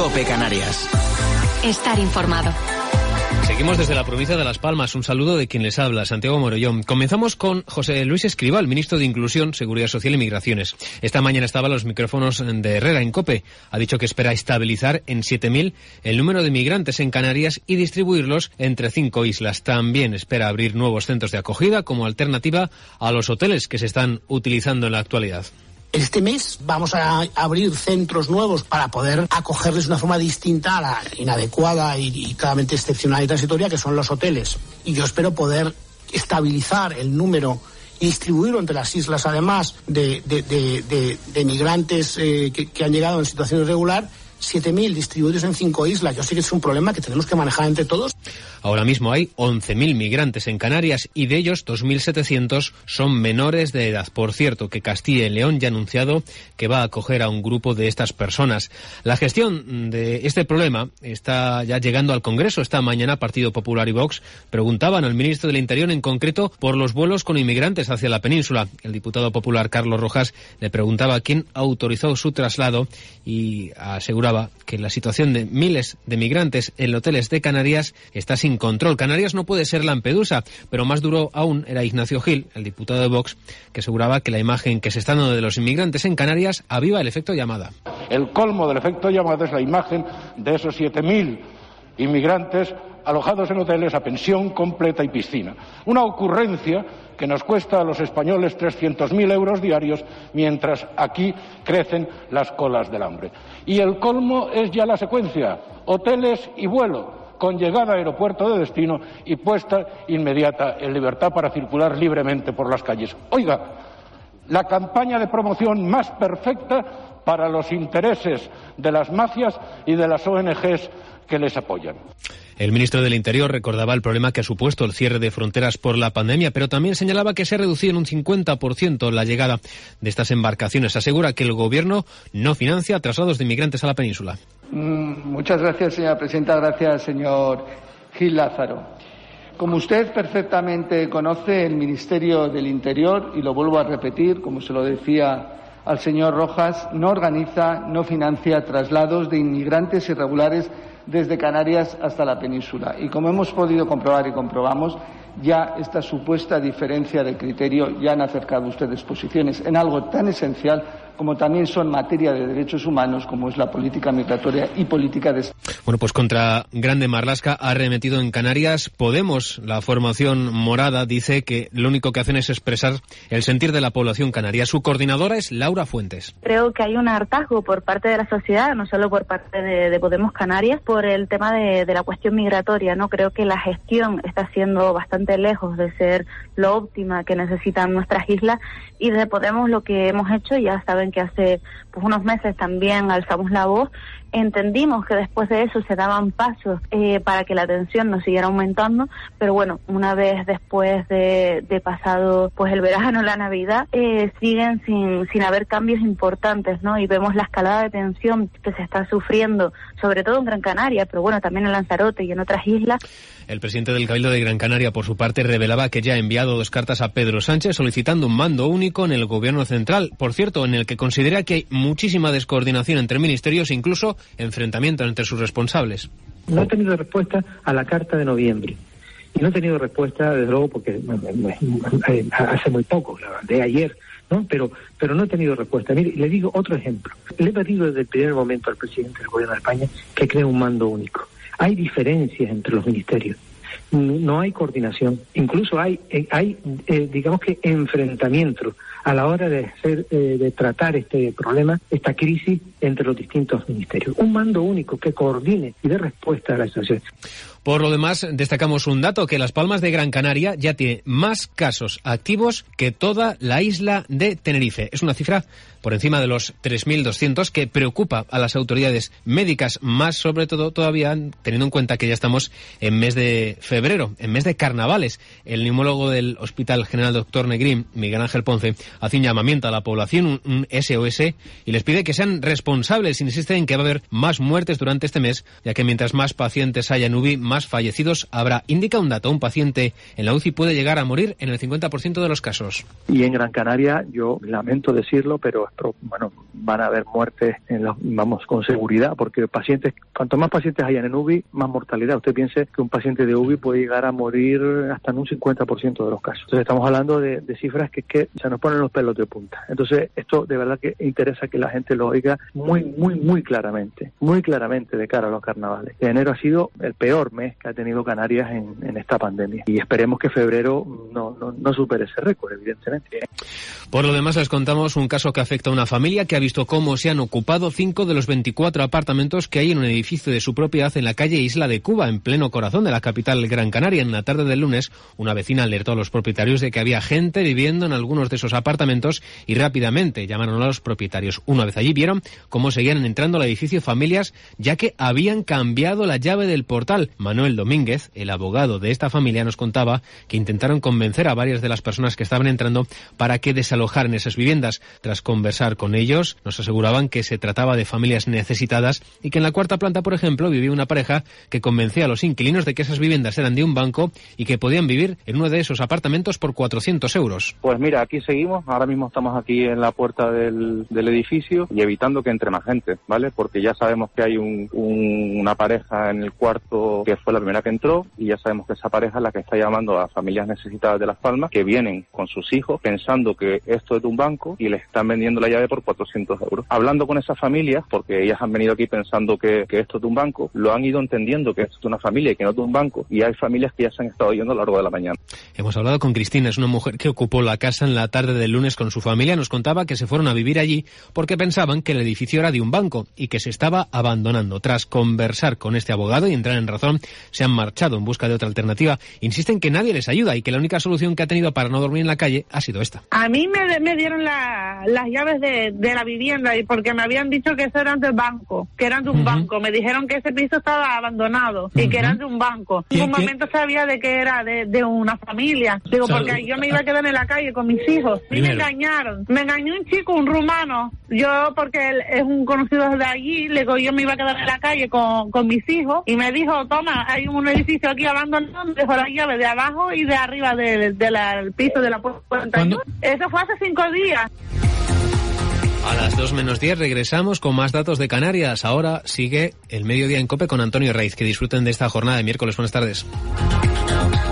COPE Canarias. Estar informado. Seguimos desde la provincia de Las Palmas. Un saludo de quien les habla, Santiago Morollón. Comenzamos con José Luis Escrivá, ministro de Inclusión, Seguridad Social y Migraciones. Esta mañana estaba a los micrófonos de Herrera en COPE. Ha dicho que espera estabilizar en 7.000 el número de migrantes en Canarias y distribuirlos entre 5 islas. También espera abrir nuevos centros de acogida como alternativa a los hoteles que se están utilizando en la actualidad. Este mes vamos a abrir centros nuevos para poder acogerles de una forma distinta a la inadecuada y claramente excepcional y transitoria que son los hoteles. Y yo espero poder estabilizar el número y distribuirlo entre las islas, además de migrantes que han llegado en situación irregular, 7.000 distribuidos en 5 islas. Yo sé que es un problema que tenemos que manejar entre todos. Ahora mismo hay 11.000 migrantes en Canarias y de ellos 2.700 son menores de edad. Por cierto, que Castilla y León ya ha anunciado que va a acoger a un grupo de estas personas. La gestión de este problema está ya llegando al Congreso. Esta mañana Partido Popular y Vox preguntaban al ministro del Interior en concreto por los vuelos con inmigrantes hacia la península. El diputado popular Carlos Rojas le preguntaba quién autorizó su traslado y aseguraba que la situación de miles de migrantes en hoteles de Canarias está sin control. Canarias no puede ser Lampedusa, pero más duro aún era Ignacio Gil, el diputado de Vox, que aseguraba que la imagen que se está dando de los inmigrantes en Canarias aviva el efecto llamada. El colmo del efecto llamada es la imagen de esos 7.000 inmigrantes alojados en hoteles a pensión completa y piscina. Una ocurrencia que nos cuesta a los españoles 300.000 euros diarios, mientras aquí crecen las colas del hambre. Y el colmo es ya la secuencia: hoteles y vuelo, con llegada a aeropuerto de destino y puesta inmediata en libertad para circular libremente por las calles. Oiga, la campaña de promoción más perfecta para los intereses de las mafias y de las ONGs que les apoyan. El ministro del Interior recordaba el problema que ha supuesto el cierre de fronteras por la pandemia, pero también señalaba que se ha reducido en un 50% la llegada de estas embarcaciones. Asegura que el Gobierno no financia traslados de inmigrantes a la península. Muchas gracias, señora presidenta. Gracias, señor Gil Lázaro. Como usted perfectamente conoce, el Ministerio del Interior, y lo vuelvo a repetir, como se lo decía al señor Rojas, no organiza, no financia traslados de inmigrantes irregulares desde Canarias hasta la península. Y como hemos podido comprobar y comprobamos, ya esta supuesta diferencia de criterio ya han acercado ustedes posiciones en algo tan esencial como también son materia de derechos humanos, como es la política migratoria y política de... Bueno, pues contra Grande Marlaska ha arremetido en Canarias Podemos. La formación morada dice que lo único que hacen es expresar el sentir de la población canaria. Su coordinadora es Laura Fuentes. Creo que hay un hartazgo por parte de la sociedad, no solo por parte de Podemos Canarias, por el tema de la cuestión migratoria, ¿no? Creo que la gestión está siendo bastante lejos de ser lo óptima que necesitan nuestras islas, y de Podemos lo que hemos hecho, ya saben que hace unos meses también alzamos la voz, entendimos que después de eso se daban pasos para que la tensión no siguiera aumentando, pero bueno, una vez después de pasado pues el verano, la Navidad, siguen sin haber cambios importantes, ¿no? Y vemos la escalada de tensión que se está sufriendo, sobre todo en Gran Canaria, pero bueno, también en Lanzarote y en otras islas. El presidente del Cabildo de Gran Canaria, por su parte, revelaba que ya ha enviado 2 cartas a Pedro Sánchez solicitando un mando único en el Gobierno central. Por cierto, en el que considera que hay muchísima descoordinación entre ministerios e incluso enfrentamiento entre sus responsables. No he tenido respuesta a la carta de noviembre. Y no he tenido respuesta, desde luego, porque hace muy poco, la de ayer, ¿no? Pero no he tenido respuesta. Mire, le digo otro ejemplo. Le he pedido desde el primer momento al presidente del Gobierno de España que cree un mando único. Hay diferencias entre los ministerios. No hay coordinación. Incluso hay digamos que enfrentamiento a la hora de tratar este problema, esta crisis entre los distintos ministerios. Un mando único que coordine y dé respuesta a la situación. Por lo demás, destacamos un dato, que Las Palmas de Gran Canaria ya tiene más casos activos que toda la isla de Tenerife. Es una cifra por encima de los 3.200 que preocupa a las autoridades médicas, más sobre todo todavía teniendo en cuenta que ya estamos en mes de febrero, en mes de carnavales. El neumólogo del Hospital General Dr. Negrín, Miguel Ángel Ponce, hace un llamamiento a la población, un SOS, y les pide que sean responsables. Insiste en que va a haber más muertes durante este mes, ya que mientras más pacientes haya en UBI, más más fallecidos habrá. Indica un dato: un paciente en la UCI puede llegar a morir en el 50% de los casos. Y en Gran Canaria, yo lamento decirlo, pero bueno, van a haber muertes, vamos, con seguridad, porque cuanto más pacientes hayan en UBI, más mortalidad. Usted piense que un paciente de UBI puede llegar a morir hasta en un 50% de los casos. Entonces estamos hablando de cifras que se nos ponen los pelos de punta. Entonces esto de verdad que interesa que la gente lo oiga muy claramente de cara a los carnavales. Enero ha sido el peor mes que ha tenido Canarias en esta pandemia, y esperemos que febrero no supere ese récord, evidentemente. Por lo demás, les contamos un caso que afecta a una familia que ha visto cómo se han ocupado 5 de los 24 apartamentos que hay en un edificio de su propiedad en la calle Isla de Cuba, en pleno corazón de la capital Gran Canaria. En la tarde del lunes, una vecina alertó a los propietarios de que había gente viviendo en algunos de esos apartamentos y rápidamente llamaron a los propietarios. Una vez allí, vieron cómo seguían entrando al edificio familias, ya que habían cambiado la llave del portal. Manuel Domínguez, el abogado de esta familia, nos contaba que intentaron convencer a varias de las personas que estaban entrando para que desalojaran esas viviendas. Tras conversar con ellos, nos aseguraban que se trataba de familias necesitadas y que en la cuarta planta, por ejemplo, vivía una pareja que convencía a los inquilinos de que esas viviendas eran de un banco y que podían vivir en uno de esos apartamentos por 400 euros. Pues mira, aquí seguimos. Ahora mismo estamos aquí en la puerta del edificio y evitando que entre más gente, ¿vale? Porque ya sabemos que hay una pareja en el cuarto que fue la primera que entró, y ya sabemos que esa pareja es la que está llamando a familias necesitadas de Las Palmas, que vienen con sus hijos pensando que esto es de un banco y les están vendiendo la llave por 400 euros. Hablando con esas familias, porque ellas han venido aquí pensando que esto es de un banco, lo han ido entendiendo que esto es de una familia y que no es de un banco, y hay familias que ya se han estado yendo a lo largo de la mañana. Hemos hablado con Cristina, es una mujer que ocupó la casa en la tarde del lunes con su familia. Nos contaba que se fueron a vivir allí porque pensaban que el edificio era de un banco y que se estaba abandonando. Tras conversar con este abogado y entrar en razón, se han marchado en busca de otra alternativa. Insisten que nadie les ayuda y que la única solución que ha tenido para no dormir en la calle ha sido esta. A mí me dieron las llaves de la vivienda, y porque me habían dicho que eso eran del banco, que eran de un banco. Me dijeron que ese piso estaba abandonado y que eran de un banco. En un momento sabía de que era de una familia. Digo, porque yo me iba a quedar en la calle con mis hijos. Y me engañaron. Me engañó un chico, un rumano. Yo, porque él es un conocido de allí, le digo, yo me iba a quedar en la calle con mis hijos, y me dijo, toma, hay un edificio aquí abandonado, me dejó la llave de abajo y de arriba del piso de la puerta. Eso fue hace 5 días. A las 2 menos 10 regresamos con más datos de Canarias. Ahora sigue el Mediodía en COPE con Antonio Raiz. Que disfruten de esta jornada de miércoles. Buenas tardes.